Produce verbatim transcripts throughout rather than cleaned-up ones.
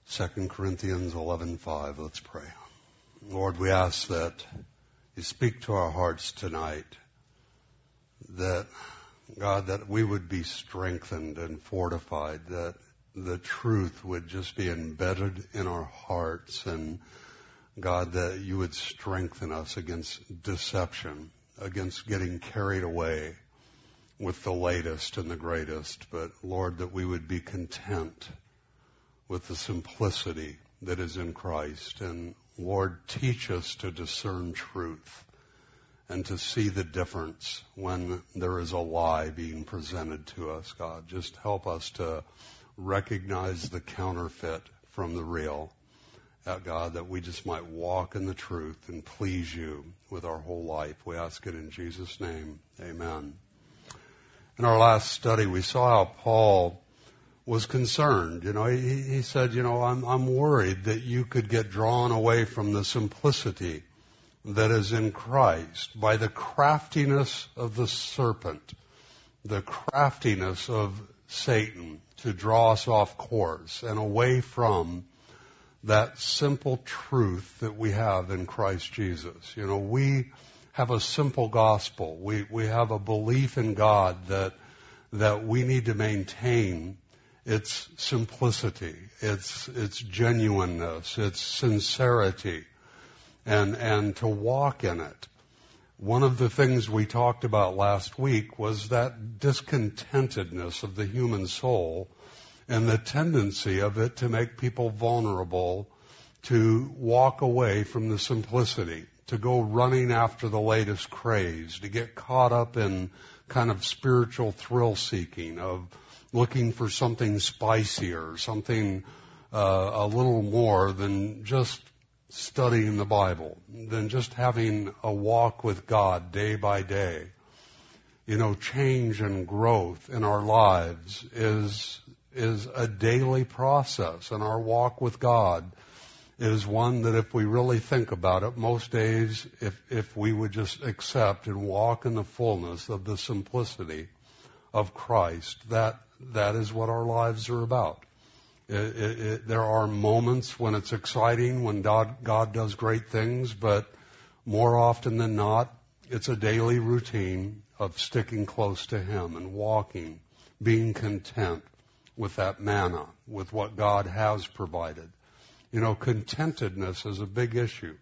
Second Corinthians eleven five. Let's pray. Lord, we ask that you speak to our hearts tonight, that, God, that we would be strengthened and fortified, that the truth would just be embedded in our hearts, and, God, that you would strengthen us against deception, against getting carried away with the latest and the greatest, but, Lord, that we would be content with the simplicity that is in Christ. And Lord, teach us to discern truth and to see the difference when there is a lie being presented to us, God. Just help us to recognize the counterfeit from the real, uh, God, that we just might walk in the truth and please you with our whole life. We ask it in Jesus' name. Amen. In our last study, we saw how Paul was concerned. You know, he, he said, you know, I'm, I'm worried that you could get drawn away from the simplicity that is in Christ by the craftiness of the serpent, the craftiness of Satan to draw us off course and away from that simple truth that we have in Christ Jesus. You know, we have a simple gospel. We, we have a belief in God that, that we need to maintain its simplicity, its its genuineness, its sincerity, and and to walk in it. One of the things we talked about last week was that discontentedness of the human soul and the tendency of it to make people vulnerable to walk away from the simplicity, to go running after the latest craze, to get caught up in kind of spiritual thrill seeking of looking for something spicier, something uh, a little more than just studying the Bible, than just having a walk with God day by day. You know, change and growth in our lives is is a daily process, and our walk with God is one that if we really think about it, most days, if if we would just accept and walk in the fullness of the simplicity of Christ, that that is what our lives are about. It, it, it, there are moments when it's exciting, when God, God does great things, but more often than not, it's a daily routine of sticking close to Him and walking, being content with that manna, with what God has provided. You know, contentedness is a big issue,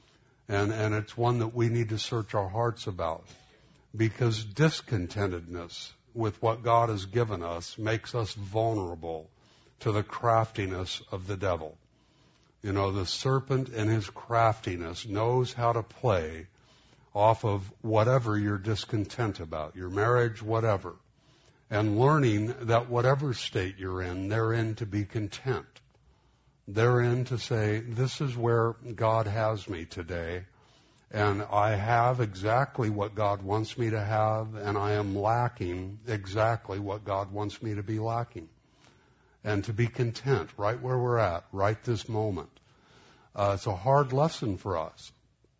and, and it's one that we need to search our hearts about, because discontentedness with what God has given us makes us vulnerable to the craftiness of the devil. You know, the serpent in his craftiness knows how to play off of whatever you're discontent about, your marriage, whatever, and learning that whatever state you're in, therein to be content. Therein to say, this is where God has me today, and I have exactly what God wants me to have, and I am lacking exactly what God wants me to be lacking. And to be content right where we're at, right this moment. Uh, it's a hard lesson for us.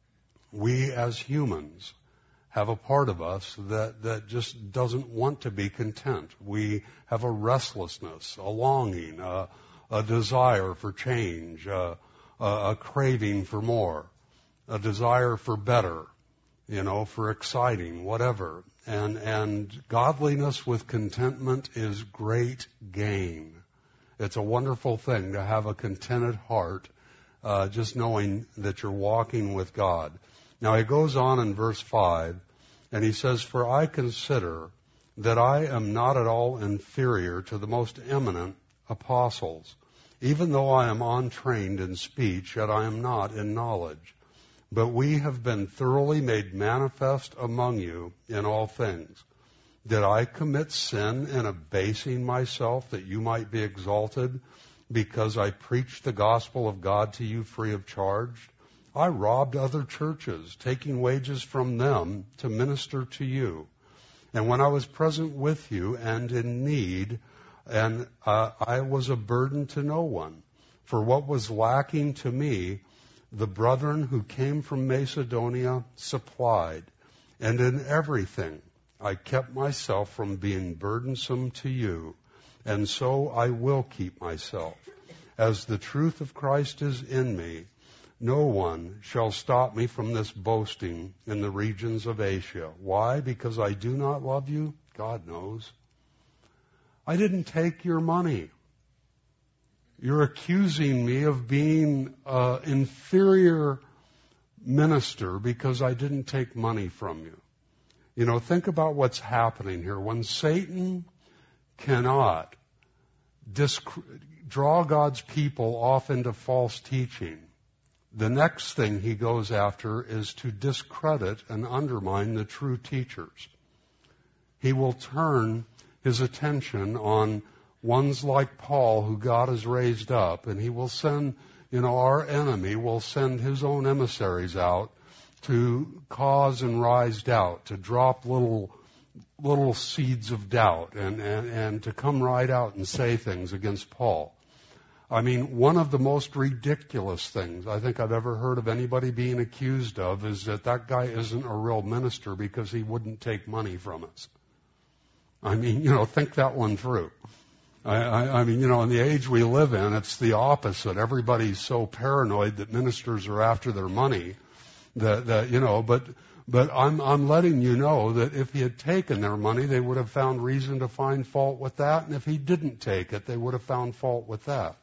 We as humans have a part of us that, that just doesn't want to be content. We have a restlessness, a longing, a, a desire for change, a, a, a craving for more, a desire for better, you know, for exciting, whatever. And, and godliness with contentment is great gain. It's a wonderful thing to have a contented heart, uh, just knowing that you're walking with God. Now he goes on in verse five, and he says, "For I consider that I am not at all inferior to the most eminent apostles. Even though I am untrained in speech, yet I am not in knowledge. But we have been thoroughly made manifest among you in all things. Did I commit sin in abasing myself that you might be exalted because I preached the gospel of God to you free of charge? I robbed other churches, taking wages from them to minister to you. And when I was present with you and in need, and uh, I was a burden to no one. For what was lacking to me, the brethren who came from Macedonia supplied. And in everything I kept myself from being burdensome to you, and so I will keep myself. as the truth of Christ is in me, no one shall stop me from this boasting in the regions of Asia. Why? Because I do not love you? God knows. I didn't take your money. You're accusing me of being an inferior minister because I didn't take money from you. You know, think about what's happening here. When Satan cannot disc- draw God's people off into false teaching, the next thing he goes after is to discredit and undermine the true teachers. He will turn his attention on ones like Paul who God has raised up, and he will send, you know, our enemy will send his own emissaries out to cause and rise doubt, to drop little little seeds of doubt and, and, and to come right out and say things against Paul. I mean, one of the most ridiculous things I think I've ever heard of anybody being accused of is that that guy isn't a real minister because he wouldn't take money from us. I mean, you know, think that one through. I, I, I mean, you know, in the age we live in, it's the opposite. Everybody's so paranoid that ministers are after their money that, that you know, but but I'm I'm letting you know that if he had taken their money, they would have found reason to find fault with that, and if he didn't take it, they would have found fault with that.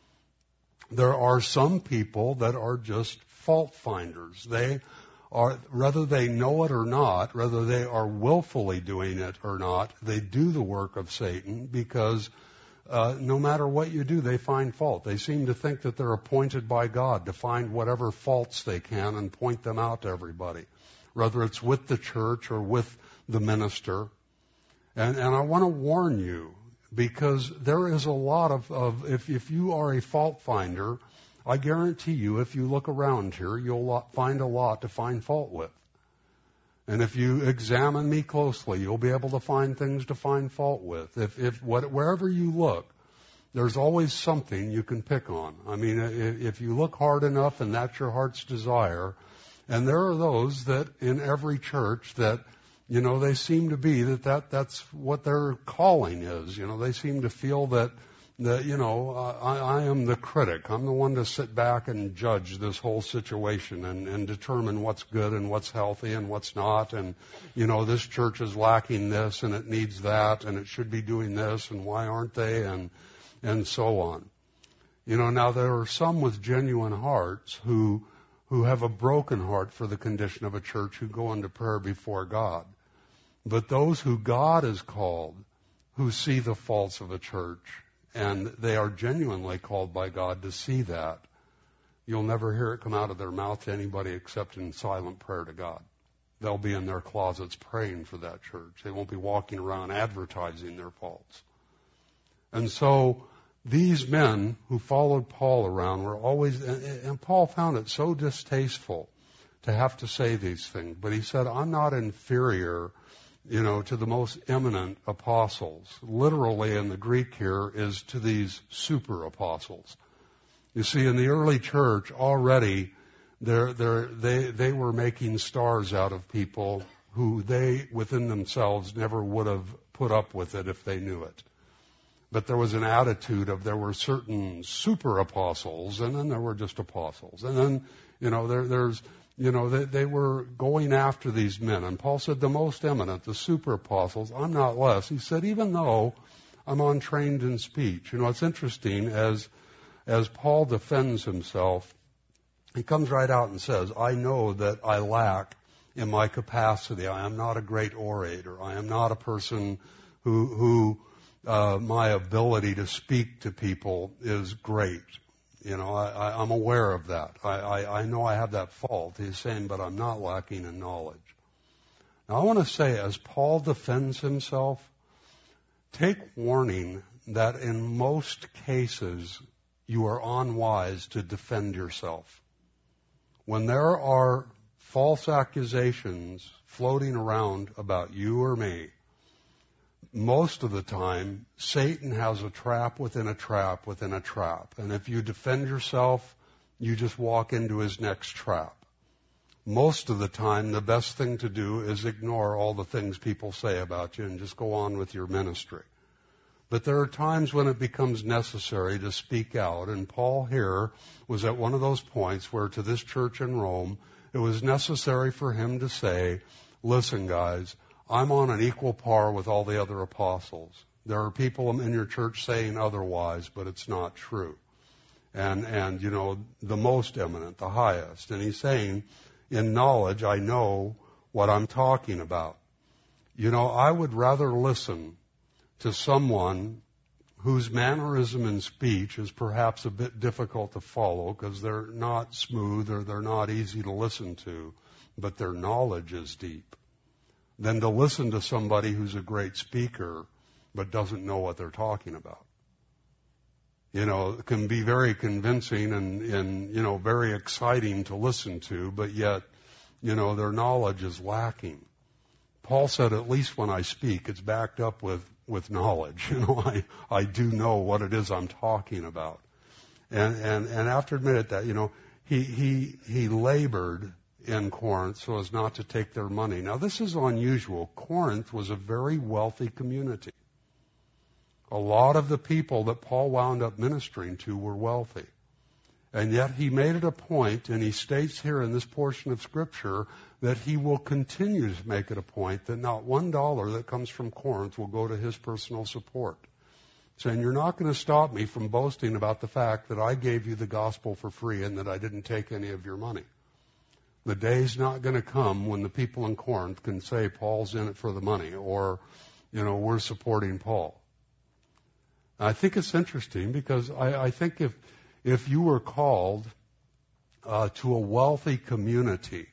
There are some people that are just fault finders. They are, whether they know it or not, whether they are willfully doing it or not, they do the work of Satan because uh, no matter what you do, they find fault. They seem to think that they're appointed by God to find whatever faults they can and point them out to everybody, whether it's with the church or with the minister. And, and I want to warn you, because there is a lot of, of if, if you are a fault finder, I guarantee you if you look around here, you'll find a lot to find fault with. And if you examine me closely, you'll be able to find things to find fault with. If, if what, wherever you look, there's always something you can pick on. I mean, if, if you look hard enough and that's your heart's desire, and there are those that in every church that, you know, they seem to be that, that that's what their calling is. You know, they seem to feel that, that you know, I, I am the critic. I'm the one to sit back and judge this whole situation and, and determine what's good and what's healthy and what's not. And, you know, this church is lacking this and it needs that and it should be doing this and why aren't they and, and so on. You know, now there are some with genuine hearts who, who have a broken heart for the condition of a church who go into prayer before God. But those who God has called, who see the faults of a church, and they are genuinely called by God to see that, you'll never hear it come out of their mouth to anybody except in silent prayer to God. They'll be in their closets praying for that church. They won't be walking around advertising their faults. And so these men who followed Paul around were always, and Paul found it so distasteful to have to say these things, but he said, I'm not inferior, you know, to the most eminent apostles. Literally in the Greek here is to these super apostles. You see, in the early church already, they're, they're, they, they were making stars out of people who they, within themselves, never would have put up with it if they knew it. But there was an attitude of there were certain super apostles, and then there were just apostles. And then, you know, there, there's, you know, they, they were going after these men. And Paul said, the most eminent, the super apostles, I'm not less. He said, even though I'm untrained in speech. You know, it's interesting, as, as Paul defends himself, he comes right out and says, I know that I lack in my capacity. I am not a great orator. I am not a person who, who, uh, my ability to speak to people is great. You know, I, I, I'm aware of that. I, I, I know I have that fault. He's saying, but I'm not lacking in knowledge. Now, I want to say, as Paul defends himself, take warning that in most cases you are unwise to defend yourself. When there are false accusations floating around about you or me, most of the time, Satan has a trap within a trap within a trap. And if you defend yourself, you just walk into his next trap. Most of the time, the best thing to do is ignore all the things people say about you and just go on with your ministry. But there are times when it becomes necessary to speak out. And Paul here was at one of those points where to this church in Rome, it was necessary for him to say, listen, guys, I'm on an equal par with all the other apostles. There are people in your church saying otherwise, but it's not true. And, and, you know, the most eminent, the highest. And he's saying, in knowledge, I know what I'm talking about. You know, I would rather listen to someone whose mannerism and speech is perhaps a bit difficult to follow because they're not smooth or they're not easy to listen to, but their knowledge is deep, than to listen to somebody who's a great speaker but doesn't know what they're talking about. You know, it can be very convincing and, and, you know, very exciting to listen to, but yet, you know, their knowledge is lacking. Paul said, at least when I speak, it's backed up with, with knowledge. You know, I, I do know what it is I'm talking about. And, and, and after admitting that, you know, he, he, he labored in Corinth so as not to take their money. Now, this is unusual. Corinth was a very wealthy community. A lot of the people that Paul wound up ministering to were wealthy. And yet he made it a point, and he states here in this portion of Scripture, that he will continue to make it a point that not one dollar that comes from Corinth will go to his personal support. Saying, you're not going to stop me from boasting about the fact that I gave you the gospel for free and that I didn't take any of your money. The day's not going to come when the people in Corinth can say Paul's in it for the money, or, you know, we're supporting Paul. I think it's interesting because I, I think if if you were called uh, to a wealthy community,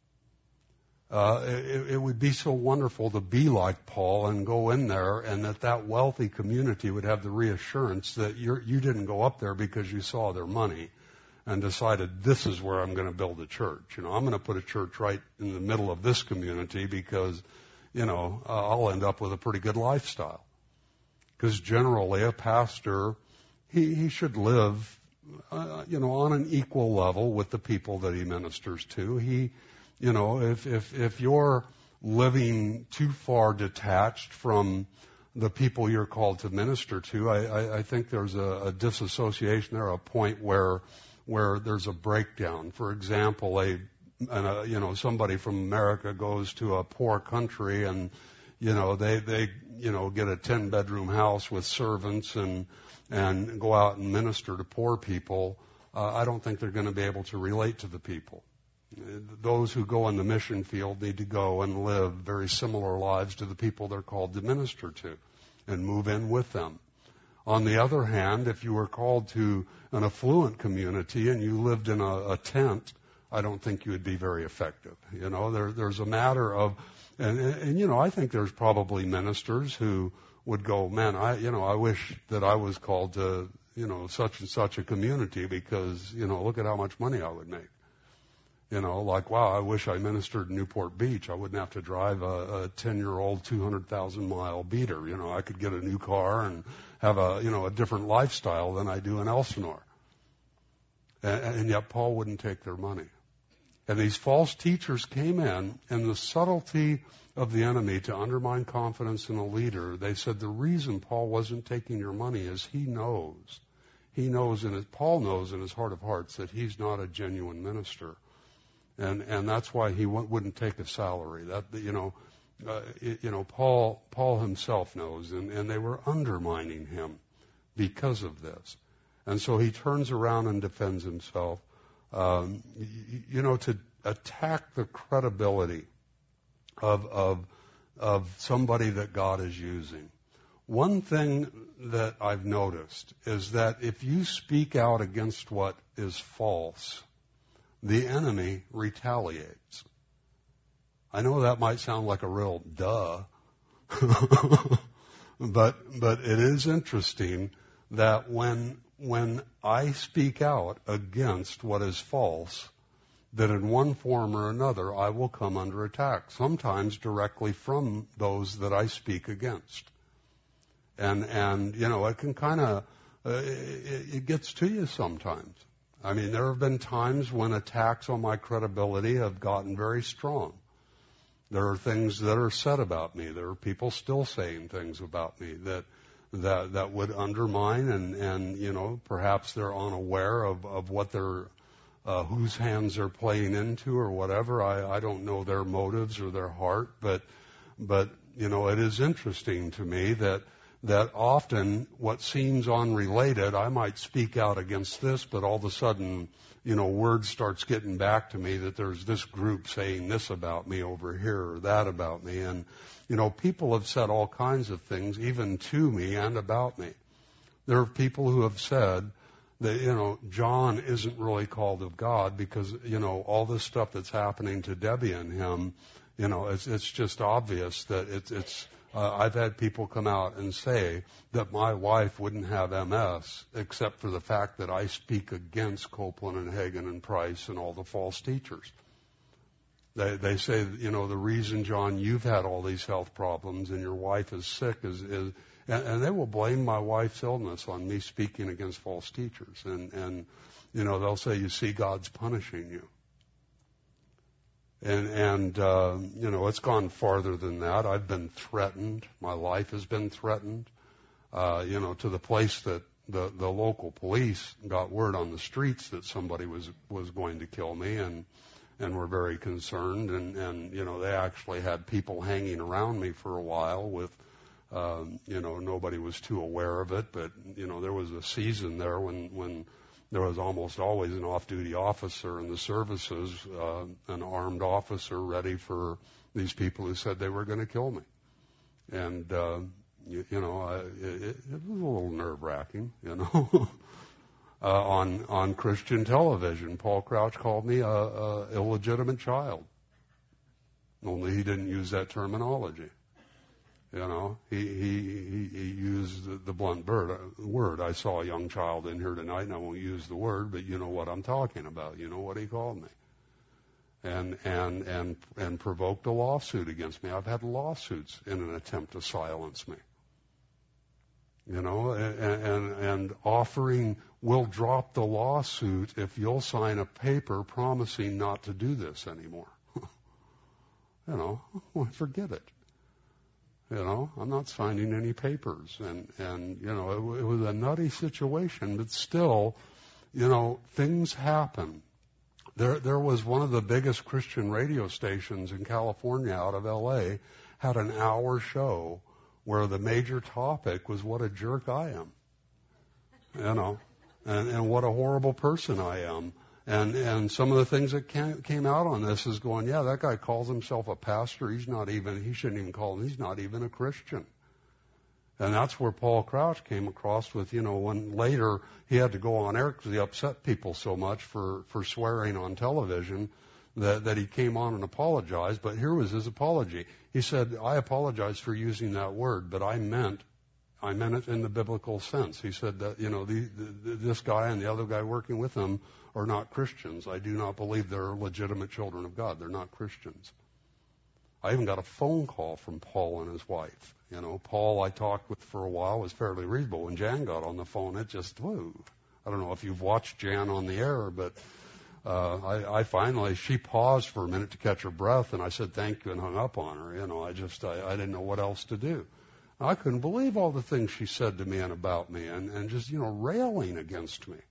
uh, it, it would be so wonderful to be like Paul and go in there, and that that wealthy community would have the reassurance that you're, you didn't go up there because you saw their money and decided this is where I'm going to build a church. You know, I'm going to put a church right in the middle of this community because, you know, uh, I'll end up with a pretty good lifestyle. Because generally a pastor, he, he should live, uh, you know, on an equal level with the people that he ministers to. He, you know, if, if, if you're living too far detached from the people you're called to minister to, I, I, I think there's a, a disassociation there, a point where, where there's a breakdown. For example, a, and a, you know, somebody from America goes to a poor country and, you know, they, they, you know, get a ten bedroom house with servants and, and go out and minister to poor people. Uh, I don't think they're going to be able to relate to the people. Those who go in the mission field need to go and live very similar lives to the people they're called to minister to and move in with them. On the other hand, if you were called to an affluent community and you lived in a, a tent, I don't think you would be very effective. You know, there, there's a matter of, and, and, and, you know, I think there's probably ministers who would go, man, I, you know, I wish that I was called to, you know, such and such a community because, you know, look at how much money I would make. You know, like, wow, I wish I ministered in Newport Beach. I wouldn't have to drive a, a ten-year-old, two hundred thousand mile beater. You know, I could get a new car and have a, you know, a different lifestyle than I do in Elsinore. And, and yet Paul wouldn't take their money. And these false teachers came in, and the subtlety of the enemy to undermine confidence in a leader, they said the reason Paul wasn't taking your money is he knows. He knows, in his, Paul knows in his heart of hearts that he's not a genuine minister. And and that's why he w- wouldn't take a salary. That, you know, uh, it, you know, Paul Paul himself knows, and, and they were undermining him because of this. And so he turns around and defends himself. Um, you, you know, to attack the credibility of of of somebody that God is using. One thing that I've noticed is that if you speak out against what is false, the enemy retaliates. I know that might sound like a real duh, but but it is interesting that when when I speak out against what is false, that in one form or another I will come under attack, sometimes directly from those that I speak against. And, and you know, it can kind of, uh, it, it gets to you sometimes. I mean, there have been times when attacks on my credibility have gotten very strong. There are things that are said about me. There are people still saying things about me that that that would undermine and, and you know, perhaps they're unaware of, of what they're, uh, whose hands they're playing into or whatever. I, I don't know their motives or their heart, but, but, you know, it is interesting to me that, that often what seems unrelated, I might speak out against this, but all of a sudden, you know, word starts getting back to me that there's this group saying this about me over here or that about me. And, you know, people have said all kinds of things, even to me and about me. There are people who have said that, you know, John isn't really called of God because, you know, all this stuff that's happening to Debbie and him, you know, it's, it's just obvious that it's, it's, Uh, I've had people come out and say that my wife wouldn't have M S except for the fact that I speak against Copeland and Hagen and Price and all the false teachers. They, they say, you know, the reason, John, you've had all these health problems and your wife is sick is, is and, and they will blame my wife's illness on me speaking against false teachers. And, and, you know, they'll say, you see, God's punishing you. And, and uh, you know, it's gone farther than that. I've been threatened. My life has been threatened, uh, you know, to the place that the, the local police got word on the streets that somebody was, was going to kill me and, and were very concerned. And, and, you know, they actually had people hanging around me for a while with, um, you know, nobody was too aware of it. But, you know, there was a season there when, when, there was almost always an off-duty officer in the services, uh, an armed officer ready for these people who said they were going to kill me. And, uh, you, you know, I, it, it was a little nerve-wracking, you know. uh, on, on Christian television, Paul Crouch called me a, a illegitimate child. Only he didn't use that terminology. You know, he, he, he, he used the, the blunt bird, word. I saw a young child in here tonight, and I won't use the word, but you know what I'm talking about. You know what he called me. And, and, and, and provoked a lawsuit against me. I've had lawsuits in an attempt to silence me. You know, and, and, and offering, we'll drop the lawsuit if you'll sign a paper promising not to do this anymore. You know, well, forget it. You know, I'm not signing any papers. And, and you know, it, it was a nutty situation, but still, you know, things happen. There, there was one of the biggest Christian radio stations in California out of L A had an hour show where the major topic was what a jerk I am. You know, and, and what a horrible person I am. And, and some of the things that came, came out on this is going, yeah, that guy calls himself a pastor. He's not even, he shouldn't even call him, he's not even a Christian. And that's where Paul Crouch came across with, you know, when later he had to go on air because he upset people so much for, for swearing on television that, that he came on and apologized. But here was his apology. He said, I apologize for using that word, but I meant I meant it in the biblical sense. He said that, you know, the, the, this guy and the other guy working with him are not Christians. I do not believe they're legitimate children of God. They're not Christians. I even got a phone call from Paul and his wife. You know, Paul I talked with for a while was fairly reasonable. When Jan got on the phone, it just, whoa. I don't know if you've watched Jan on the air, but uh, I, I finally, she paused for a minute to catch her breath, and I said thank you and hung up on her. You know, I just, I, I didn't know what else to do. I couldn't believe all the things she said to me and about me and, and just, you know, railing against me.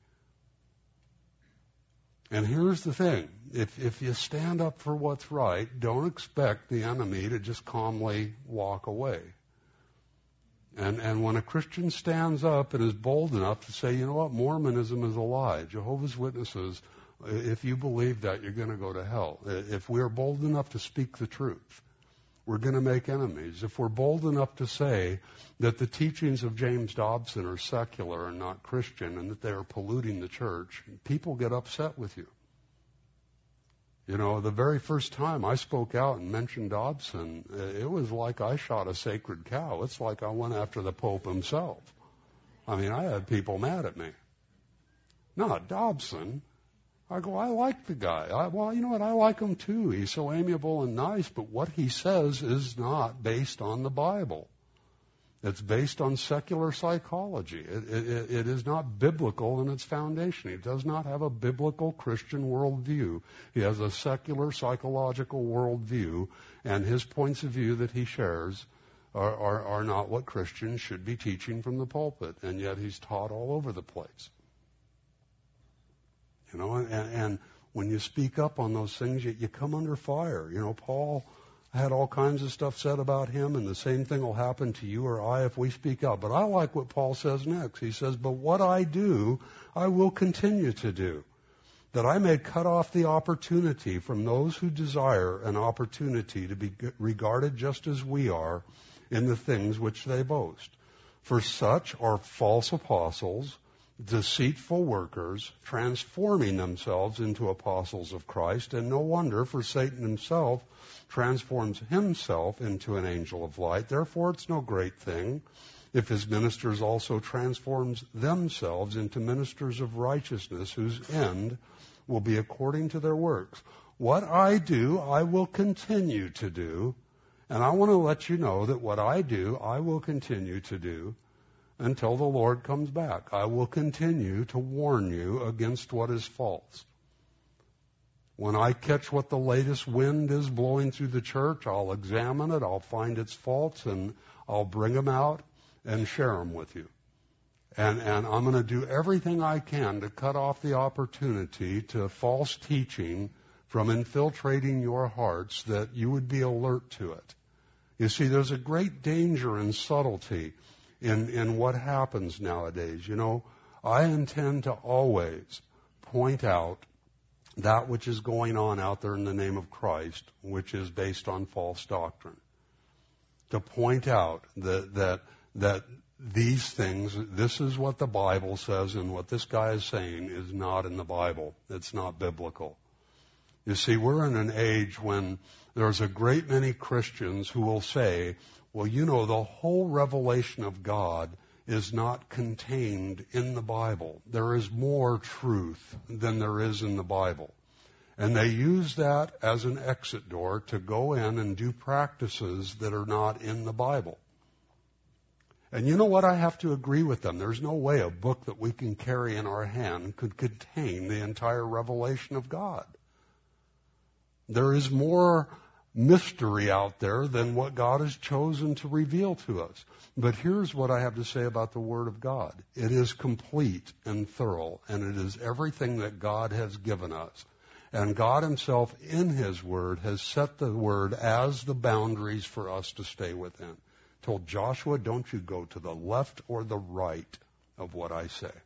And here's the thing. If, if you stand up for what's right, don't expect the enemy to just calmly walk away. And, and when a Christian stands up and is bold enough to say, you know what, Mormonism is a lie. Jehovah's Witnesses, if you believe that, you're going to go to hell. If we are bold enough to speak the truth, we're going to make enemies. If we're bold enough to say that the teachings of James Dobson are secular and not Christian and that they are polluting the church, people get upset with you. You know, the very first time I spoke out and mentioned Dobson, it was like I shot a sacred cow. It's like I went after the Pope himself. I mean, I had people mad at me. Not Dobson. I go, I like the guy. I, well, you know what? I like him too. He's so amiable and nice, but what he says is not based on the Bible. It's based on secular psychology. It, it, it is not biblical in its foundation. He does not have a biblical Christian worldview. He has a secular psychological worldview, and his points of view that he shares are, are, are not what Christians should be teaching from the pulpit, and yet he's taught all over the place. You know, and, and when you speak up on those things, you, you come under fire. You know, Paul had all kinds of stuff said about him, and the same thing will happen to you or I if we speak up. But I like what Paul says next. He says, but what I do, I will continue to do, that I may cut off the opportunity from those who desire an opportunity to be regarded just as we are in the things which they boast. For such are false apostles, deceitful workers, transforming themselves into apostles of Christ, and no wonder, for Satan himself transforms himself into an angel of light. Therefore it's no great thing if his ministers also transforms themselves into ministers of righteousness, whose end will be according to their works. What I do, I will continue to do, and I want to let you know that what I do, I will continue to do until the Lord comes back. I will continue to warn you against what is false. When I catch what the latest wind is blowing through the church, I'll examine it, I'll find its faults, and I'll bring them out and share them with you. And, and I'm going to do everything I can to cut off the opportunity to false teaching from infiltrating your hearts, that you would be alert to it. You see, there's a great danger and subtlety in, in what happens nowadays. You know, I intend to always point out that which is going on out there in the name of Christ, which is based on false doctrine. To point out that, that, that these things, this is what the Bible says, and what this guy is saying is not in the Bible. It's not biblical. You see, we're in an age when there's a great many Christians who will say, well, you know, the whole revelation of God is not contained in the Bible. There is more truth than there is in the Bible. And they use that as an exit door to go in and do practices that are not in the Bible. And you know what? I have to agree with them. There's no way a book that we can carry in our hand could contain the entire revelation of God. There is more mystery out there than what God has chosen to reveal to us. But here's what I have to say about the Word of God. It is complete and thorough, and it is everything that God has given us. And God himself in his Word has set the Word as the boundaries for us to stay within. Told Joshua, don't you go to the left or the right of what I say.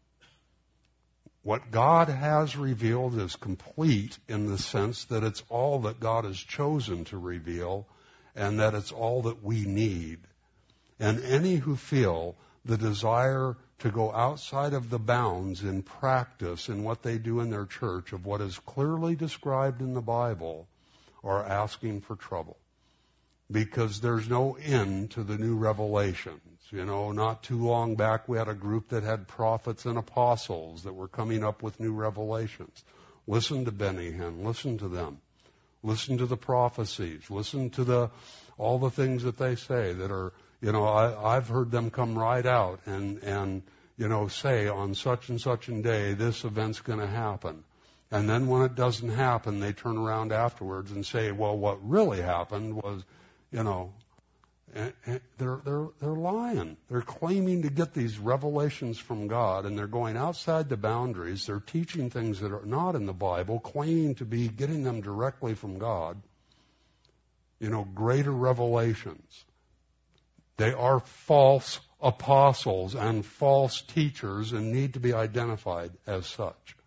What God has revealed is complete in the sense that it's all that God has chosen to reveal, and that it's all that we need. And any who feel the desire to go outside of the bounds in practice in what they do in their church of what is clearly described in the Bible are asking for trouble. Because there's no end to the new revelations. You know, not too long back we had a group that had prophets and apostles that were coming up with new revelations. Listen to Benny Hinn. Listen to them. Listen to the prophecies. Listen to the all the things that they say that are, you know, I, I've heard them come right out and, and, you know, say on such and such a day this event's going to happen. And then when it doesn't happen, they turn around afterwards and say, well, what really happened was, you know, and, and they're, they're, they're lying. They're claiming to get these revelations from God, and they're going outside the boundaries. They're teaching things that are not in the Bible, claiming to be getting them directly from God. You know, greater revelations. They are false apostles and false teachers and need to be identified as such.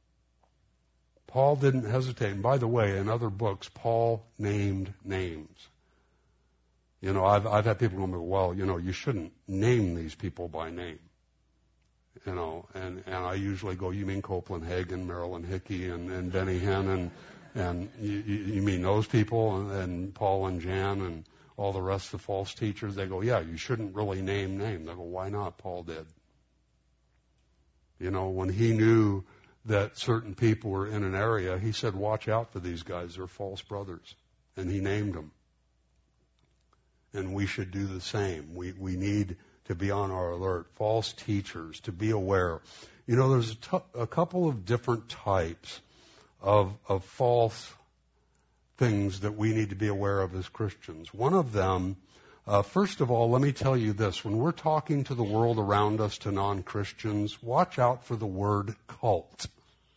Paul didn't hesitate. And by the way, in other books, Paul named names. You know, I've, I've had people go, well, you know, you shouldn't name these people by name. You know, and, and I usually go, you mean Copeland Hagen, Marilyn Hickey, and, and Benny Hinn, and, and you, you mean those people, and, and Paul and Jan, and all the rest of the false teachers? They go, yeah, you shouldn't really name names. They go, why not? Paul did. You know, when he knew that certain people were in an area, he said, watch out for these guys. They're false brothers. And he named them. And we should do the same. We we need to be on our alert. False teachers, to be aware. You know, there's a, t- a couple of different types of of false things that we need to be aware of as Christians. One of them Uh, first of all, let me tell you this. When we're talking to the world around us, to non-Christians, watch out for the word cult.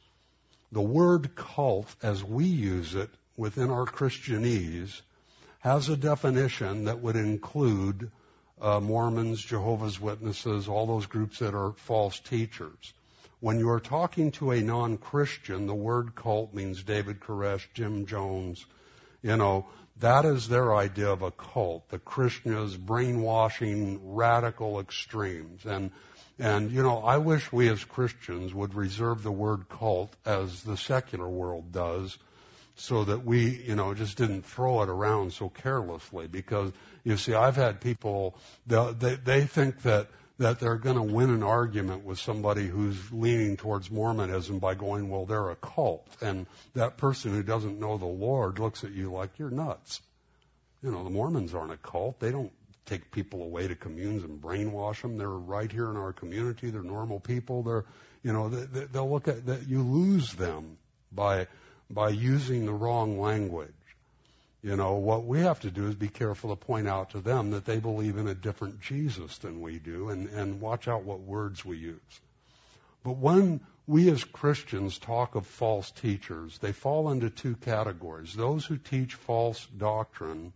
The word cult, as we use it within our Christianese, has a definition that would include uh, Mormons, Jehovah's Witnesses, all those groups that are false teachers. When you are talking to a non-Christian, the word cult means David Koresh, Jim Jones. You know, that is their idea of a cult. The Krishnas, brainwashing, radical extremes. And, and, you know, I wish we as Christians would reserve the word cult as the secular world does, so that we, you know, just didn't throw it around so carelessly. Because, you see, I've had people, they, they think that, that they're going to win an argument with somebody who's leaning towards Mormonism by going, well, they're a cult. And that person who doesn't know the Lord looks at you like you're nuts. You know, the Mormons aren't a cult. They don't take people away to communes and brainwash them. They're right here in our community. They're normal people. They're, you know, they, they'll look at that. You lose them by by using the wrong language. You know, what we have to do is be careful to point out to them that they believe in a different Jesus than we do, and, and watch out what words we use. But when we as Christians talk of false teachers, they fall into two categories. Those who teach false doctrine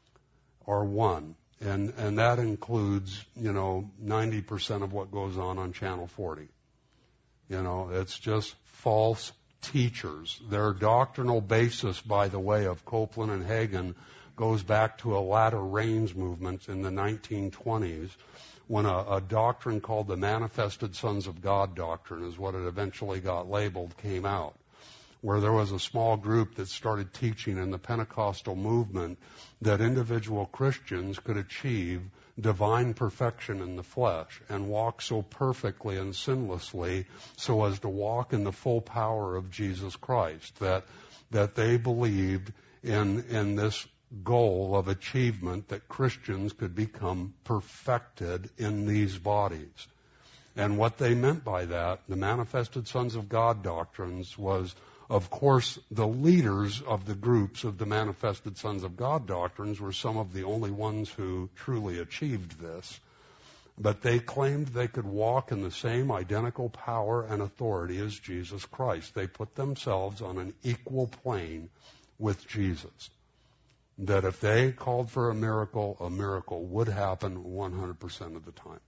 are one, and, and that includes, you know, ninety percent of what goes on on Channel forty. You know, it's just false teachers. Their doctrinal basis, by the way, of Copeland and Hagen goes back to a latter rains movement in the nineteen twenties, when a, a doctrine called the Manifested Sons of God doctrine, is what it eventually got labeled, came out, where there was a small group that started teaching in the Pentecostal movement that individual Christians could achieve divine perfection in the flesh and walk so perfectly and sinlessly so as to walk in the full power of Jesus Christ, that that they believed in in this goal of achievement, that Christians could become perfected in these bodies. And what they meant by that, the Manifested Sons of God doctrines, was, of course, the leaders of the groups of the Manifested Sons of God doctrines were some of the only ones who truly achieved this. But they claimed they could walk in the same identical power and authority as Jesus Christ. They put themselves on an equal plane with Jesus. That if they called for a miracle, a miracle would happen one hundred percent of the time.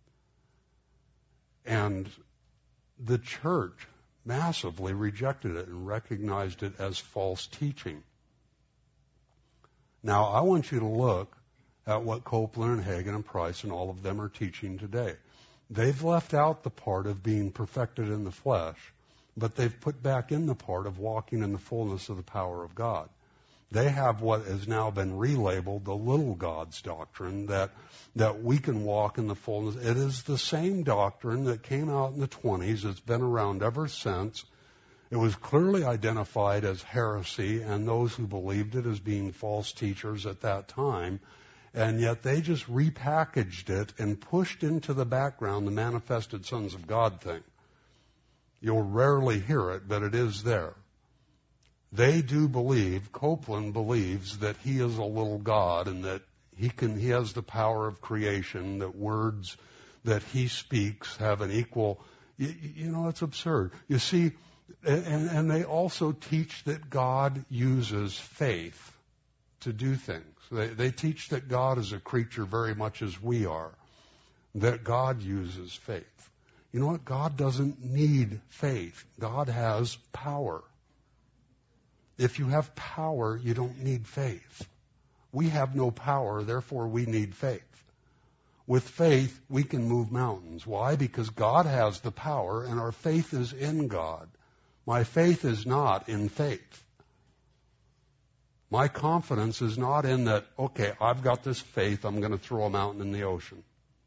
And the church massively rejected it and recognized it as false teaching. Now, I want you to look at what Copeland and Hagen and Price and all of them are teaching today. They've left out the part of being perfected in the flesh, but they've put back in the part of walking in the fullness of the power of God. They have what has now been relabeled the little God's doctrine, that that we can walk in the fullness. It is the same doctrine that came out in the twenties. It's been around ever since. It was clearly identified as heresy, and those who believed it as being false teachers at that time. And yet they just repackaged it and pushed into the background the Manifested Sons of God thing. You'll rarely hear it, but it is there. They do believe, Copeland believes, that he is a little God and that he can, he has the power of creation, that words that he speaks have an equal, you, you know, it's absurd. You see, and, and they also teach that God uses faith to do things. They, they teach that God is a creature very much as we are, that God uses faith. You know what? God doesn't need faith. God has power. If you have power, you don't need faith. We have no power, therefore we need faith. With faith, we can move mountains. Why? Because God has the power, and our faith is in God. My faith is not in faith. My confidence is not in that, okay, I've got this faith, I'm going to throw a mountain in the ocean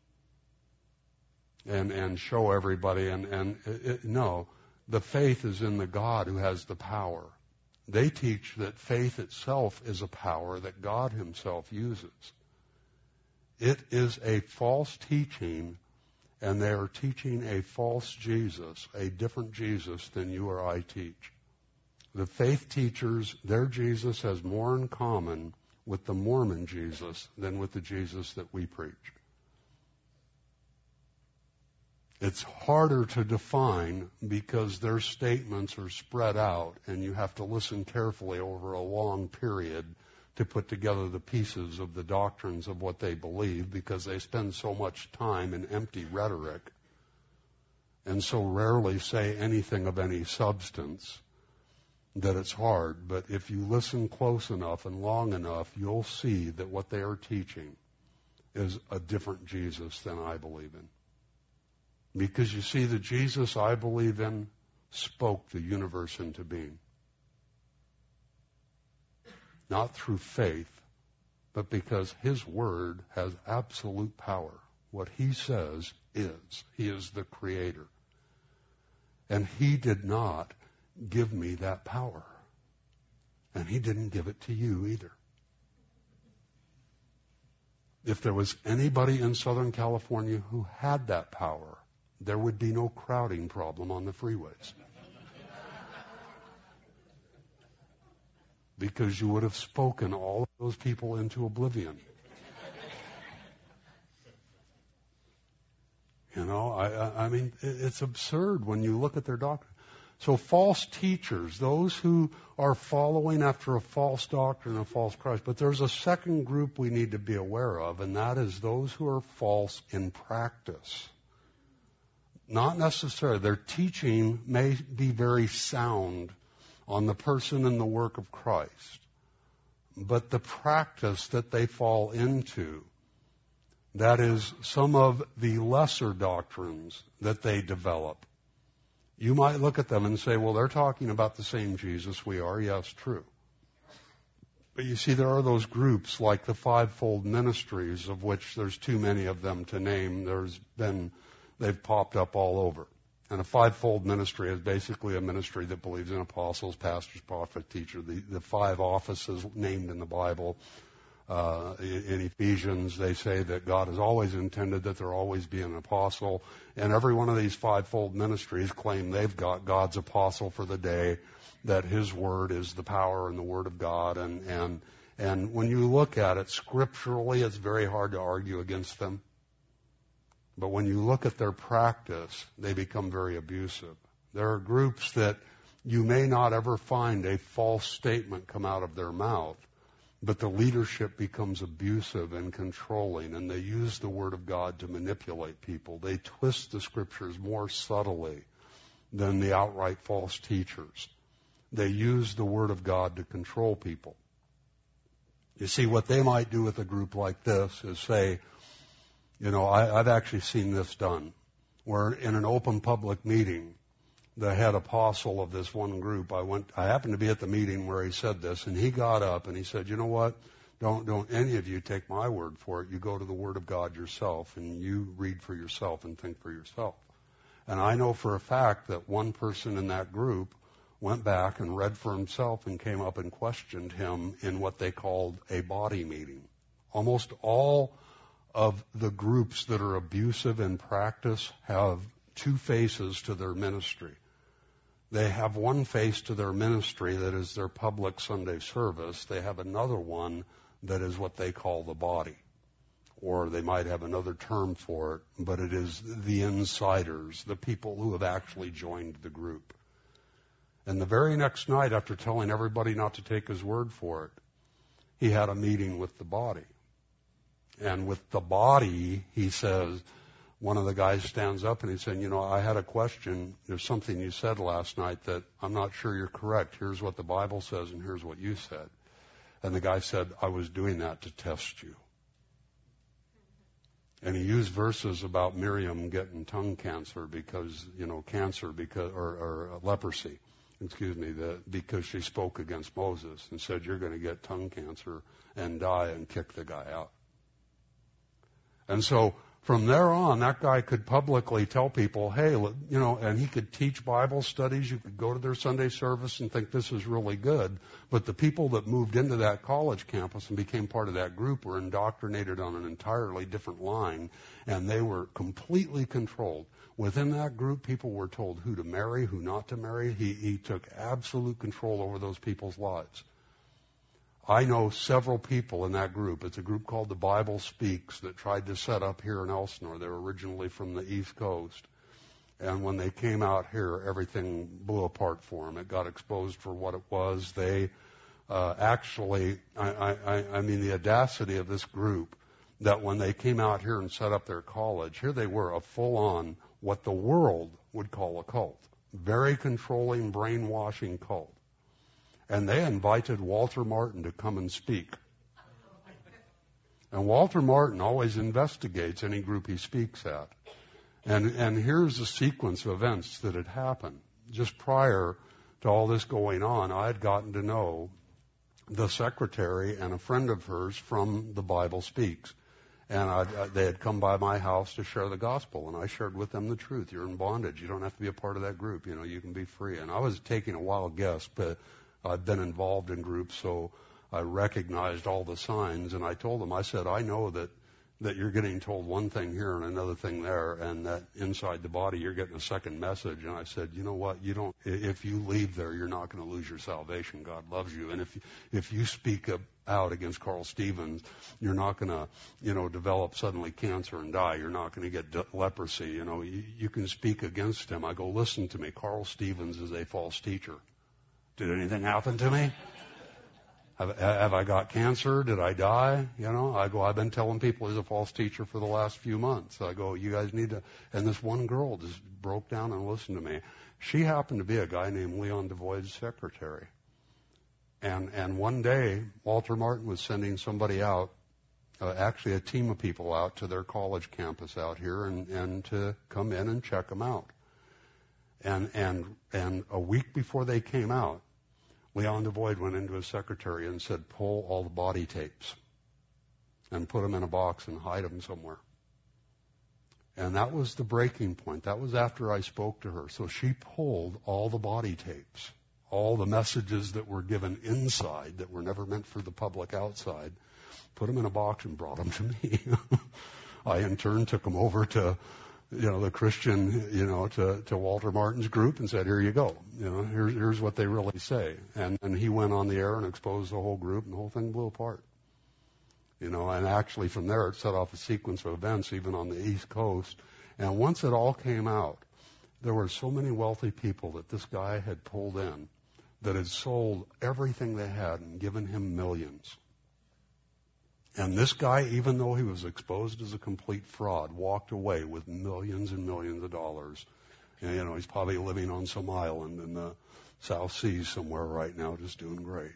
and and show everybody. And, and it, it, no, the faith is in the God who has the power. They teach that faith itself is a power that God himself uses. It is a false teaching, and they are teaching a false Jesus, a different Jesus than you or I teach. The faith teachers, their Jesus has more in common with the Mormon Jesus than with the Jesus that we preach. It's harder to define because their statements are spread out and you have to listen carefully over a long period to put together the pieces of the doctrines of what they believe, because they spend so much time in empty rhetoric and so rarely say anything of any substance that it's hard. But if you listen close enough and long enough, you'll see that what they are teaching is a different Jesus than I believe in. Because you see, the Jesus I believe in spoke the universe into being. Not through faith, but because his word has absolute power. What he says is. He is the creator. And he did not give me that power. And he didn't give it to you either. If there was anybody in Southern California who had that power, there would be no crowding problem on the freeways. Because you would have spoken all of those people into oblivion. You know, I, I, I mean, it's absurd when you look at their doctrine. So false teachers, those who are following after a false doctrine, a false Christ. But there's a second group we need to be aware of, and that is those who are false in practice. Not necessarily. Their teaching may be very sound on the person and the work of Christ, but the practice that they fall into, that is some of the lesser doctrines that they develop. You might look at them and say, well, they're talking about the same Jesus we are. Yes, true. But you see, there are those groups like the fivefold ministries, of which there's too many of them to name. There's been They've popped up all over. And a fivefold ministry is basically a ministry that believes in apostles, pastors, prophets, teachers, the, the five offices named in the Bible. Uh, in Ephesians, they say that God has always intended that there always be an apostle. And every one of these fivefold ministries claim they've got God's apostle for the day, that his word is the power and the word of God. And, and, and when you look at it scripturally, it's very hard to argue against them. But when you look at their practice, they become very abusive. There are groups that you may not ever find a false statement come out of their mouth, but the leadership becomes abusive and controlling, and they use the Word of God to manipulate people. They twist the Scriptures more subtly than the outright false teachers. They use the Word of God to control people. You see, what they might do with a group like this is say, you know, I, I've actually seen this done, where in an open public meeting, the head apostle of this one group, I went, I happened to be at the meeting where he said this, and he got up and he said, you know what? Don't, don't any of you take my word for it. You go to the Word of God yourself and you read for yourself and think for yourself. And I know for a fact that one person in that group went back and read for himself and came up and questioned him in what they called a body meeting. Almost all of the groups that are abusive in practice have two faces to their ministry. They have one face to their ministry that is their public Sunday service. They have another one that is what they call the body. Or they might have another term for it, but it is the insiders, the people who have actually joined the group. And the very next night, after telling everybody not to take his word for it, he had a meeting with the body. And with the body, he says, one of the guys stands up and he's saying, you know, I had a question. There's something you said last night that I'm not sure you're correct. Here's what the Bible says and here's what you said. And the guy said, I was doing that to test you. And he used verses about Miriam getting tongue cancer because, you know, cancer because, or, or leprosy, excuse me, the, because she spoke against Moses and said, you're going to get tongue cancer and die, and kick the guy out. And so from there on, that guy could publicly tell people, hey, you know, and he could teach Bible studies. You could go to their Sunday service and think this is really good. But the people that moved into that college campus and became part of that group were indoctrinated on an entirely different line, and they were completely controlled. Within that group, people were told who to marry, who not to marry. He, he took absolute control over those people's lives. I know several people in that group. It's a group called the Bible Speaks that tried to set up here in Elsinore. They were originally from the East Coast. And when they came out here, everything blew apart for them. It got exposed for what it was. They uh, actually, I, I, I mean, the audacity of this group, that when they came out here and set up their college, here they were, a full-on, what the world would call a cult. Very controlling, brainwashing cult. And they invited Walter Martin to come and speak. And Walter Martin always investigates any group he speaks at. And, and here's the sequence of events that had happened. Just prior to all this going on, I had gotten to know the secretary and a friend of hers from the Bible Speaks. And I, I, they had come by my house to share the gospel, and I shared with them the truth. You're in bondage. You don't have to be a part of that group. You know, you can be free. And I was taking a wild guess, but I've been involved in groups, so I recognized all the signs. And I told them, I said, I know that, that you're getting told one thing here and another thing there, and that inside the body you're getting a second message. And I said, you know what? You don't. If you leave there, you're not going to lose your salvation. God loves you. And if if you speak up, out against Carl Stevens, you're not going to, you know, develop suddenly cancer and die. You're not going to get de- leprosy. You know, you, you can speak against him. I go, listen to me. Carl Stevens is a false teacher. Did anything happen to me? Have, have I got cancer? Did I die? You know, I go, I've been telling people he's a false teacher for the last few months. I go, you guys need to, and this one girl just broke down and listened to me. She happened to be a guy named Leon Devoid's secretary. And, and one day, Walter Martin was sending somebody out, uh, actually a team of people out to their college campus out here and, and to come in and check them out. And, and, and a week before they came out, Leon Devoid went into his secretary and said, pull all the body tapes and put them in a box and hide them somewhere. And that was the breaking point. That was after I spoke to her. So she pulled all the body tapes, all the messages that were given inside that were never meant for the public outside, put them in a box and brought them to me. I in turn took them over to, you know, the Christian, you know, to, to Walter Martin's group and said, here you go. You know, here's, here's what they really say. And, and he went on the air and exposed the whole group, and the whole thing blew apart. You know, and actually from there it set off a sequence of events even on the East Coast. And once it all came out, there were so many wealthy people that this guy had pulled in that had sold everything they had and given him millions. And this guy, even though he was exposed as a complete fraud, walked away with millions and millions of dollars. And, you know, he's probably living on some island in the South Seas somewhere right now, just doing great.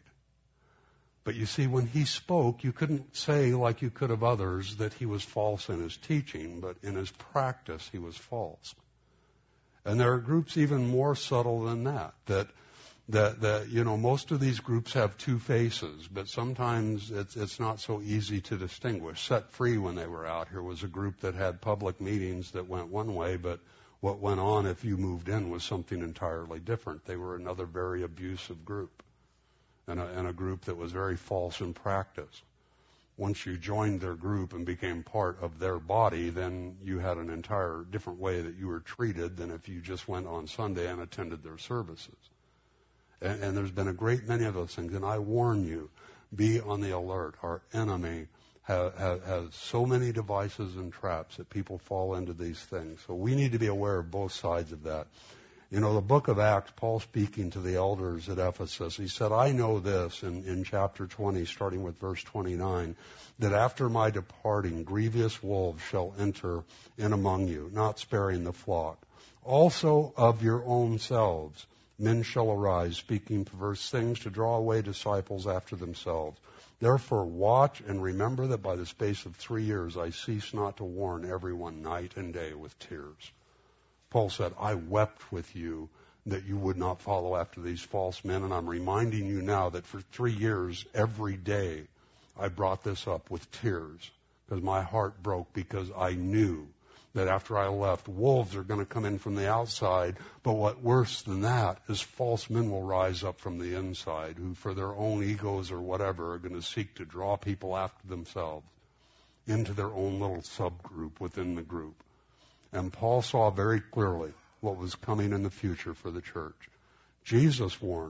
But you see, when he spoke, you couldn't say, like you could of others, that he was false in his teaching, but in his practice, he was false. And there are groups even more subtle than that, that That, that, you know, most of these groups have two faces, but sometimes it's, it's not so easy to distinguish. Set Free, when they were out here, was a group that had public meetings that went one way, but what went on if you moved in was something entirely different. They were another very abusive group, and a, and a group that was very false in practice. Once you joined their group and became part of their body, then you had an entire different way that you were treated than if you just went on Sunday and attended their services. And, and there's been a great many of those things. And I warn you, be on the alert. Our enemy ha, ha, has so many devices and traps that people fall into these things. So we need to be aware of both sides of that. You know, the book of Acts, Paul speaking to the elders at Ephesus, he said, I know this in, in chapter twenty, starting with verse twenty-nine, that after my departing, grievous wolves shall enter in among you, not sparing the flock. Also of your own selves men shall arise, speaking perverse things to draw away disciples after themselves. Therefore watch and remember that by the space of three years I cease not to warn everyone night and day with tears. Paul said, I wept with you that you would not follow after these false men, and I'm reminding you now that for three years, every day, I brought this up with tears because my heart broke because I knew that after I left, wolves are going to come in from the outside, but what worse than that is false men will rise up from the inside who, for their own egos or whatever, are going to seek to draw people after themselves into their own little subgroup within the group. And Paul saw very clearly what was coming in the future for the church. Jesus warned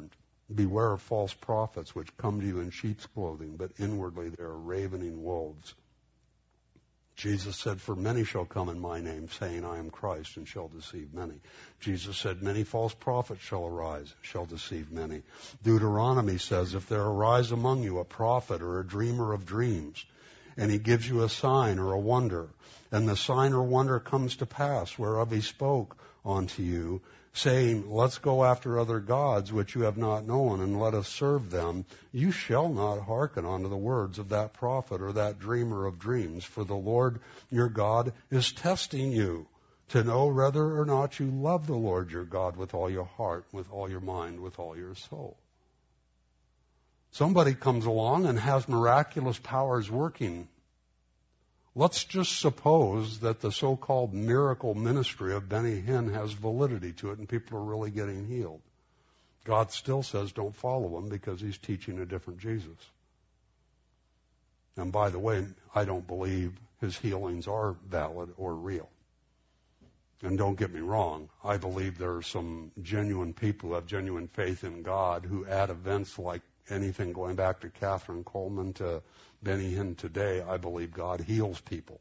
Beware of false prophets which come to you in sheep's clothing, but inwardly they are ravening wolves. Jesus said, for many shall come in my name, saying, I am Christ, and shall deceive many. Jesus said, many false prophets shall arise, shall deceive many. Deuteronomy says, if there arise among you a prophet or a dreamer of dreams, and he gives you a sign or a wonder, and the sign or wonder comes to pass, whereof he spoke unto you, saying, let's go after other gods which you have not known, and let us serve them, you shall not hearken unto the words of that prophet or that dreamer of dreams, for the Lord your God is testing you to know whether or not you love the Lord your God with all your heart, with all your mind, with all your soul. Somebody comes along and has miraculous powers working. Let's just suppose that the so-called miracle ministry of Benny Hinn has validity to it and people are really getting healed. God still says don't follow him because he's teaching a different Jesus. And by the way, I don't believe his healings are valid or real. And don't get me wrong, I believe there are some genuine people who have genuine faith in God who at events like anything going back to Catherine Coleman to Benny Hinn today, I believe God heals people.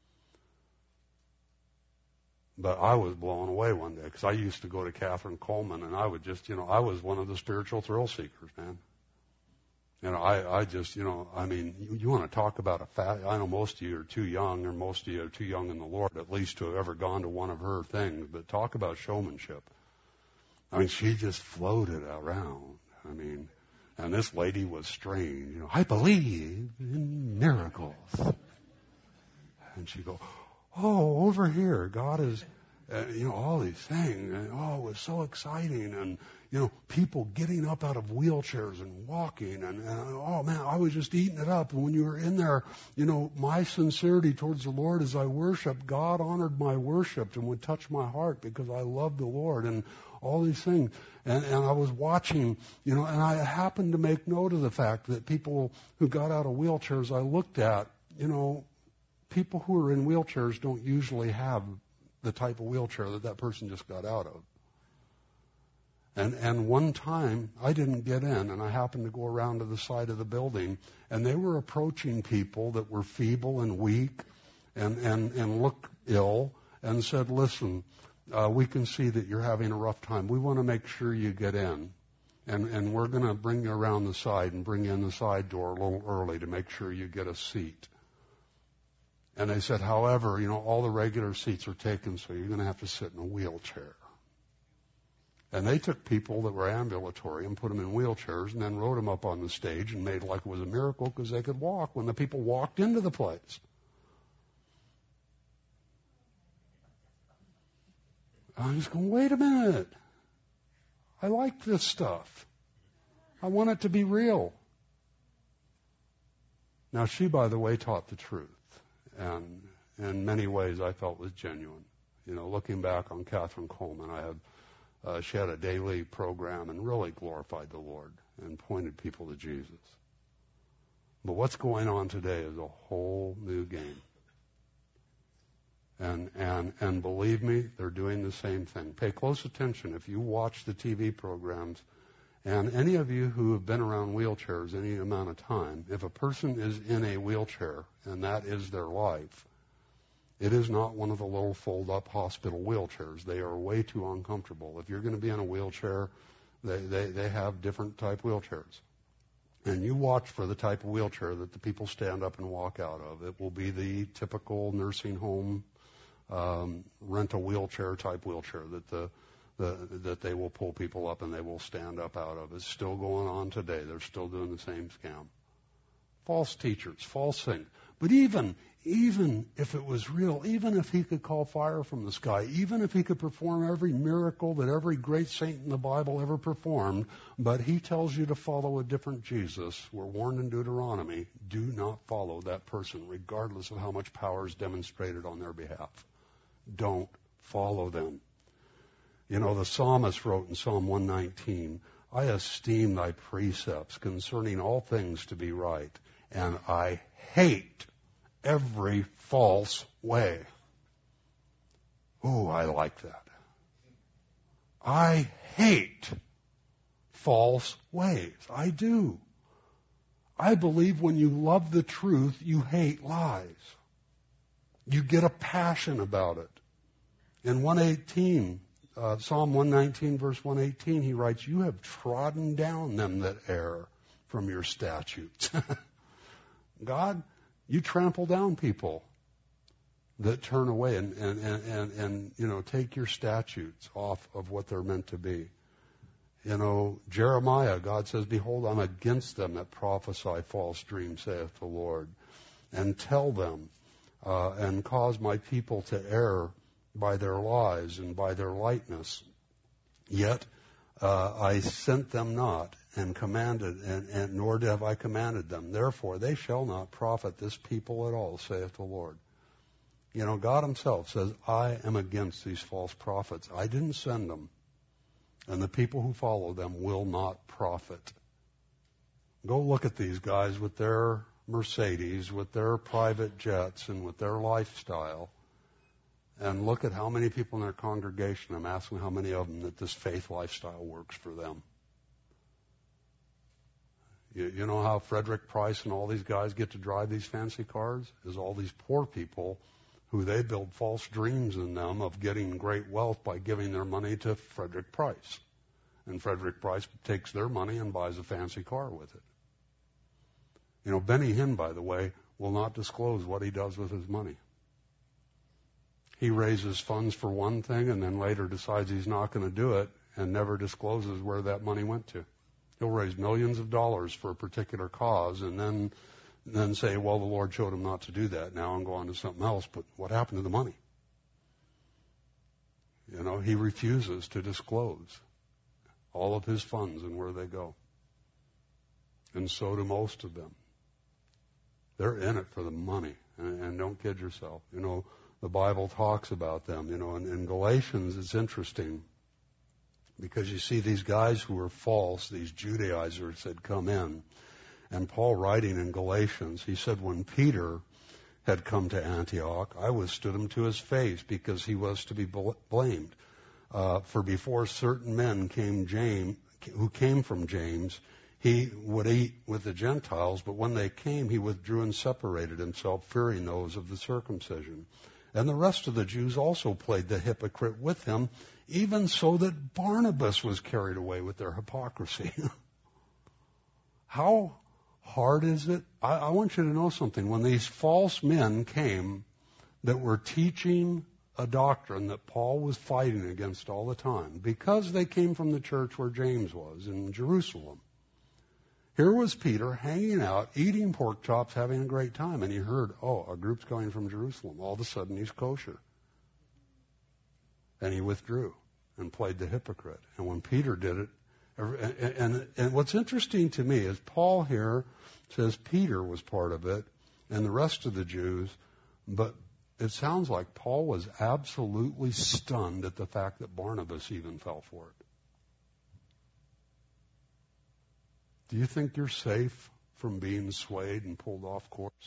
But I was blown away one day because I used to go to Catherine Coleman and I would just, you know, I was one of the spiritual thrill seekers, man. You know, I, I just, you know, I mean, you, you want to talk about a fat, I know most of you are too young or most of you are too young in the Lord at least to have ever gone to one of her things, but talk about showmanship. I mean, she just floated around. I mean, and this lady was strange. You know, I believe in miracles. And she'd go, oh, over here, God is, uh, you know, all these things. And, oh, it was so exciting. And, you know, people getting up out of wheelchairs and walking. And, and, oh, man, I was just eating it up. And when you were in there, you know, my sincerity towards the Lord as I worshiped, God honored my worship and would touch my heart because I loved the Lord. And all these things. And, and I was watching, you know, and I happened to make note of the fact that people who got out of wheelchairs I looked at, you know, people who are in wheelchairs don't usually have the type of wheelchair that that person just got out of. And, and one time I didn't get in and I happened to go around to the side of the building and they were approaching people that were feeble and weak and, and, and looked ill and said, listen, Uh, we can see that you're having a rough time. We want to make sure you get in. And, and we're going to bring you around the side and bring you in the side door a little early to make sure you get a seat. And they said, however, you know, all the regular seats are taken, so you're going to have to sit in a wheelchair. And they took people that were ambulatory and put them in wheelchairs and then rode them up on the stage and made it like it was a miracle because they could walk when the people walked into the place. I was going, wait a minute. I like this stuff. I want it to be real. Now, she, by the way, taught the truth. And in many ways, I felt was genuine. You know, looking back on Catherine Coleman, I have, uh, she had a daily program and really glorified the Lord and pointed people to Jesus. But what's going on today is a whole new game. And, and, and believe me, they're doing the same thing. Pay close attention if you watch the T V programs. And any of you who have been around wheelchairs any amount of time, if a person is in a wheelchair and that is their life, it is not one of the little fold-up hospital wheelchairs. They are way too uncomfortable. If you're going to be in a wheelchair, they, they, they have different type wheelchairs. And you watch for the type of wheelchair that the people stand up and walk out of. It will be the typical nursing home um, rent a wheelchair type wheelchair that the, the that they will pull people up and they will stand up out of. It's still going on today. They're still doing the same scam. False teachers, false things. But even even if it was real, even if he could call fire from the sky, even if he could perform every miracle that every great saint in the Bible ever performed, but he tells you to follow a different Jesus, we're warned in Deuteronomy, do not follow that person, regardless of how much power is demonstrated on their behalf. Don't follow them. You know, the psalmist wrote in Psalm one nineteen, I esteem thy precepts concerning all things to be right, and I hate every false way. Oh, I like that. I hate false ways. I do. I believe when you love the truth, you hate lies. You get a passion about it. In one eighteen, uh, Psalm one nineteen, verse one eighteen, he writes, you have trodden down them that err from your statutes. God, you trample down people that turn away and, and, and, and, and, you know, take your statutes off of what they're meant to be. You know, Jeremiah, God says, behold, I'm against them that prophesy false dreams, saith the Lord, and tell them, uh, and cause my people to err by their lies and by their lightness. Yet uh, I sent them not, and commanded, and, and nor have I commanded them. Therefore they shall not profit this people at all, saith the Lord. You know, God himself says, I am against these false prophets. I didn't send them. And the people who follow them will not profit. Go look at these guys with their Mercedes, with their private jets, and with their lifestyle. And look at how many people in their congregation, I'm asking how many of them that this faith lifestyle works for them. You, you know how Frederick Price and all these guys get to drive these fancy cars? Is all these poor people who they build false dreams in them of getting great wealth by giving their money to Frederick Price. And Frederick Price takes their money and buys a fancy car with it. You know, Benny Hinn, by the way, will not disclose what he does with his money. He raises funds for one thing and then later decides he's not going to do it and never discloses where that money went to. He'll raise millions of dollars for a particular cause and then then say, well, the Lord showed him not to do that. Now I'm going to something else. But what happened to the money? You know, he refuses to disclose all of his funds and where they go. And so do most of them. They're in it for the money. And, and don't kid yourself. You know, the Bible talks about them. You know, in, in Galatians, it's interesting because you see these guys who are false, these Judaizers that come in. And Paul writing in Galatians, he said, when Peter had come to Antioch, I withstood him to his face because he was to be blamed. Uh, for before certain men came James, who came from James, he would eat with the Gentiles, but when they came, he withdrew and separated himself, fearing those of the circumcision. And the rest of the Jews also played the hypocrite with him, even so that Barnabas was carried away with their hypocrisy. How hard is it? I, I want you to know something. When these false men came that were teaching a doctrine that Paul was fighting against all the time, because they came from the church where James was in Jerusalem, here was Peter hanging out, eating pork chops, having a great time, and he heard, oh, a group's coming from Jerusalem. All of a sudden, he's kosher. And he withdrew and played the hypocrite. And when Peter did it, And, and, and what's interesting to me is Paul here says Peter was part of it and the rest of the Jews, but it sounds like Paul was absolutely stunned at the fact that Barnabas even fell for it. Do you think you're safe from being swayed and pulled off course?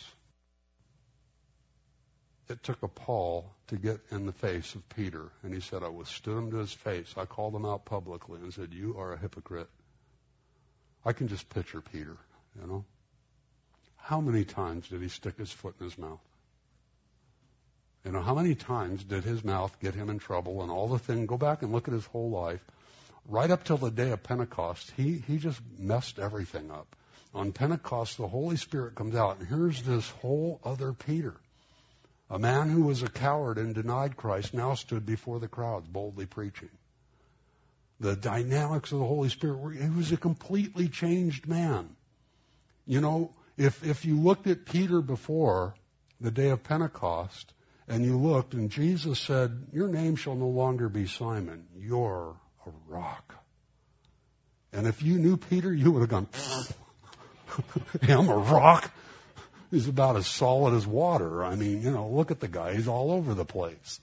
It took a Paul to get in the face of Peter, and he said, I withstood him to his face. I called him out publicly and said, you are a hypocrite. I can just picture Peter, you know. How many times did he stick his foot in his mouth? You know, how many times did his mouth get him in trouble and all the things? Go back and look at his whole life. Right up till the day of Pentecost, he, he just messed everything up. On Pentecost, the Holy Spirit comes out, and here's this whole other Peter. A man who was a coward and denied Christ now stood before the crowds boldly preaching. The dynamics of the Holy Spirit, were, he was a completely changed man. You know, if, if you looked at Peter before the day of Pentecost, and you looked, and Jesus said, your name shall no longer be Simon, you're a rock. And if you knew Peter, you would have gone, I'm a rock? He's about as solid as water. I mean, you know, look at the guy. He's all over the place.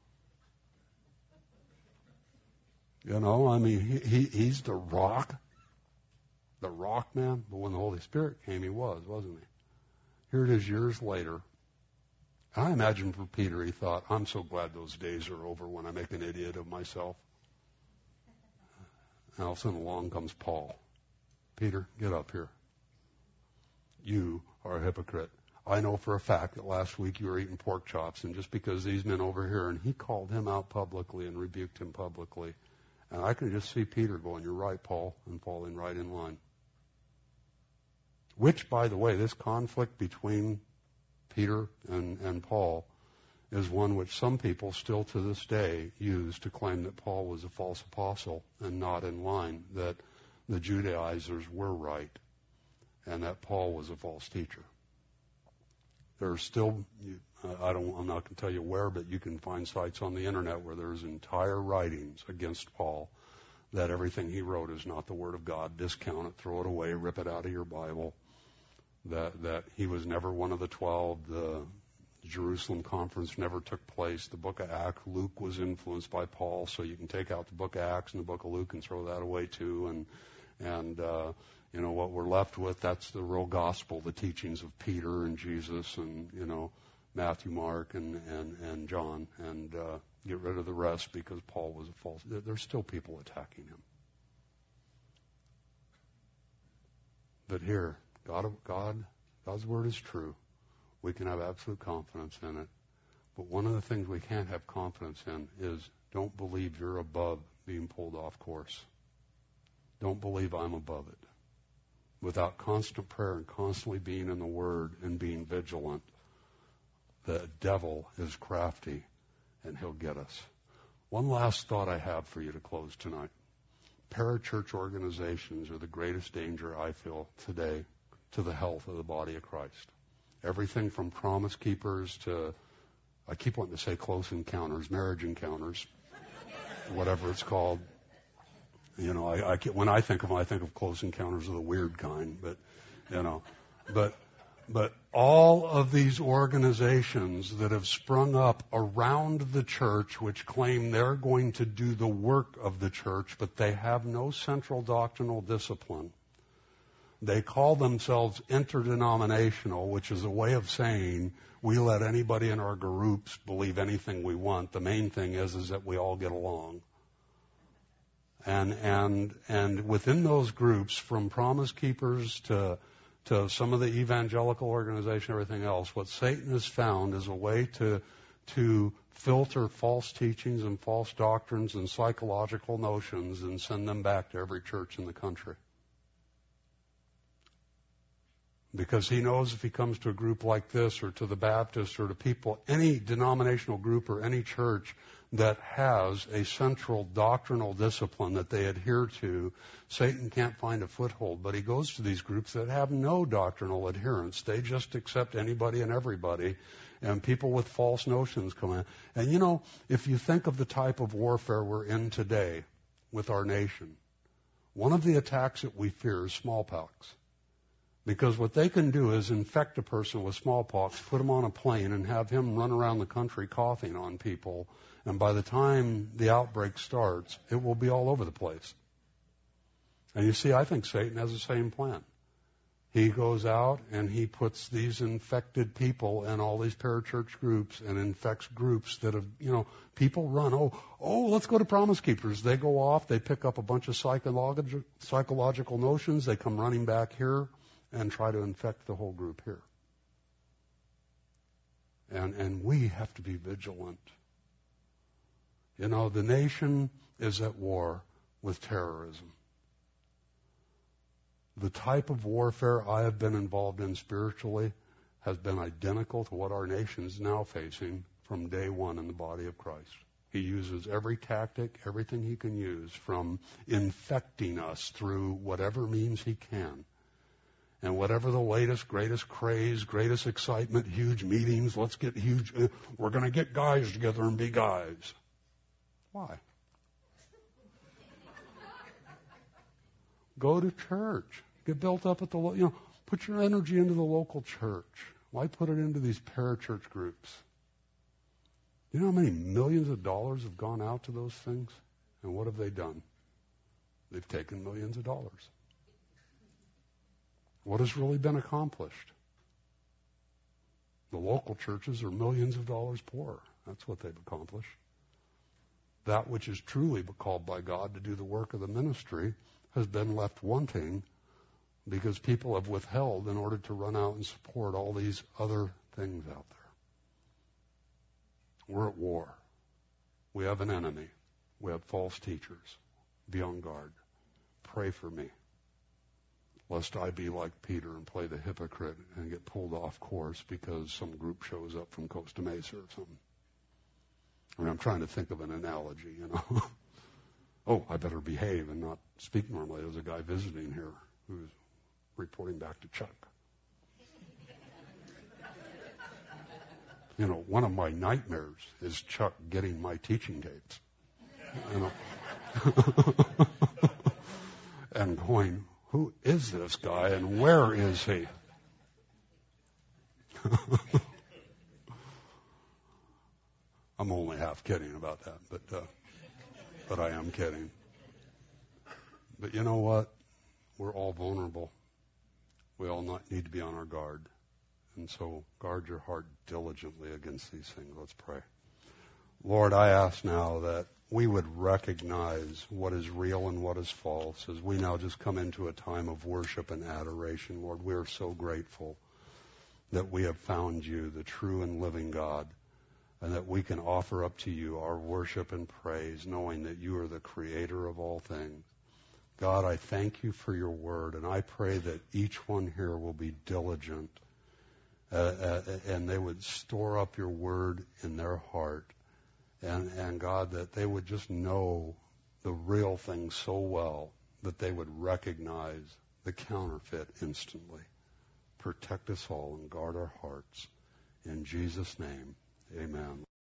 You know, I mean, he, he he's the rock. The rock man. But when the Holy Spirit came, he was, wasn't he? Here it is years later. I imagine for Peter, he thought, I'm so glad those days are over when I make an idiot of myself. And all of a sudden along comes Paul. Peter, get up here. You are a hypocrite. I know for a fact that last week you were eating pork chops, and just because these men over here, and he called him out publicly and rebuked him publicly. And I can just see Peter going, you're right, Paul, and falling right in line. Which, by the way, this conflict between Peter and, and Paul is one which some people still to this day use to claim that Paul was a false apostle and not in line, that the Judaizers were right, and that Paul was a false teacher. There are still, I don't, I'm not going to tell you where, but you can find sites on the internet where there's entire writings against Paul, that everything he wrote is not the Word of God. Discount it, throw it away, rip it out of your Bible. That, that he was never one of the twelve. The Jerusalem conference never took place. The book of Acts, Luke was influenced by Paul, so you can take out the book of Acts and the book of Luke and throw that away too. And, and, uh, you know, what we're left with, that's the real gospel, the teachings of Peter and Jesus and, you know, Matthew, Mark, and, and, and John. And uh, get rid of the rest because Paul was a false. There's still people attacking him. But here, God, God, God's word is true. We can have absolute confidence in it. But one of the things we can't have confidence in is don't believe you're above being pulled off course. Don't believe I'm above it. Without constant prayer and constantly being in the Word and being vigilant, the devil is crafty and he'll get us. One last thought I have for you to close tonight. Parachurch organizations are the greatest danger I feel today to the health of the body of Christ. Everything from Promise Keepers to, I keep wanting to say close encounters, marriage encounters, whatever it's called. You know, I, I when I think of them, I think of Close Encounters of the Weird kind, but, you know, but, but all of these organizations that have sprung up around the church, which claim they're going to do the work of the church, but they have no central doctrinal discipline. They call themselves interdenominational, which is a way of saying we let anybody in our groups believe anything we want. The main thing is, is that we all get along. And, and, and within those groups, from Promise Keepers to, to some of the evangelical organization, everything else, what Satan has found is a way to, to filter false teachings and false doctrines and psychological notions and send them back to every church in the country. Because he knows if he comes to a group like this or to the Baptists or to people, any denominational group or any church that has a central doctrinal discipline that they adhere to, Satan can't find a foothold. But he goes to these groups that have no doctrinal adherence. They just accept anybody and everybody, and people with false notions come in. And you know, if you think of the type of warfare we're in today with our nation, one of the attacks that we fear is smallpox. Because what they can do is infect a person with smallpox, put him on a plane, and have him run around the country coughing on people. And by the time the outbreak starts, it will be all over the place. And you see, I think Satan has the same plan. He goes out and he puts these infected people in all these parachurch groups and infects groups that have, you know, people run, oh, oh, let's go to Promise Keepers. They go off, they pick up a bunch of psychological, psychological notions, they come running back here and try to infect the whole group here. And, and we have to be vigilant. You know, the nation is at war with terrorism. The type of warfare I have been involved in spiritually has been identical to what our nation is now facing from day one in the body of Christ. He uses every tactic, everything he can use, from infecting us through whatever means he can. And whatever the latest, greatest craze, greatest excitement, huge meetings, let's get huge, uh, we're going to get guys together and be guys. Why? Go to church. Get built up at the, you know, put your energy into the local church. Why put it into these parachurch groups? You know how many millions of dollars have gone out to those things? And what have they done? They've taken millions of dollars. What has really been accomplished? The local churches are millions of dollars poorer. That's what they've accomplished. that which is truly called by God to do the work of the ministry has been left wanting because people have withheld in order to run out and support all these other things out there. We're at war. We have an enemy. We have false teachers. Be on guard. Pray for me, lest I be like Peter and play the hypocrite and get pulled off course because some group shows up from Costa Mesa or something. I mean, I'm trying to think of an analogy, you know. Oh, I better behave and not speak normally. There's a guy visiting here who's reporting back to Chuck. You know, one of my nightmares is Chuck getting my teaching tapes. You know. And going, who is this guy and where is he? I'm only half kidding about that, but uh, but I am kidding. But you know what? We're all vulnerable. We all not need to be on our guard. And so guard your heart diligently against these things. Let's pray. Lord, I ask now that we would recognize what is real and what is false as we now just come into a time of worship and adoration. Lord, we are so grateful that we have found you, the true and living God, and that we can offer up to you our worship and praise, knowing that you are the creator of all things. God, I thank you for your word, and I pray that each one here will be diligent uh, uh, and they would store up your word in their heart. And, and God, that they would just know the real thing so well that they would recognize the counterfeit instantly. Protect us all and guard our hearts. In Jesus' name, amen.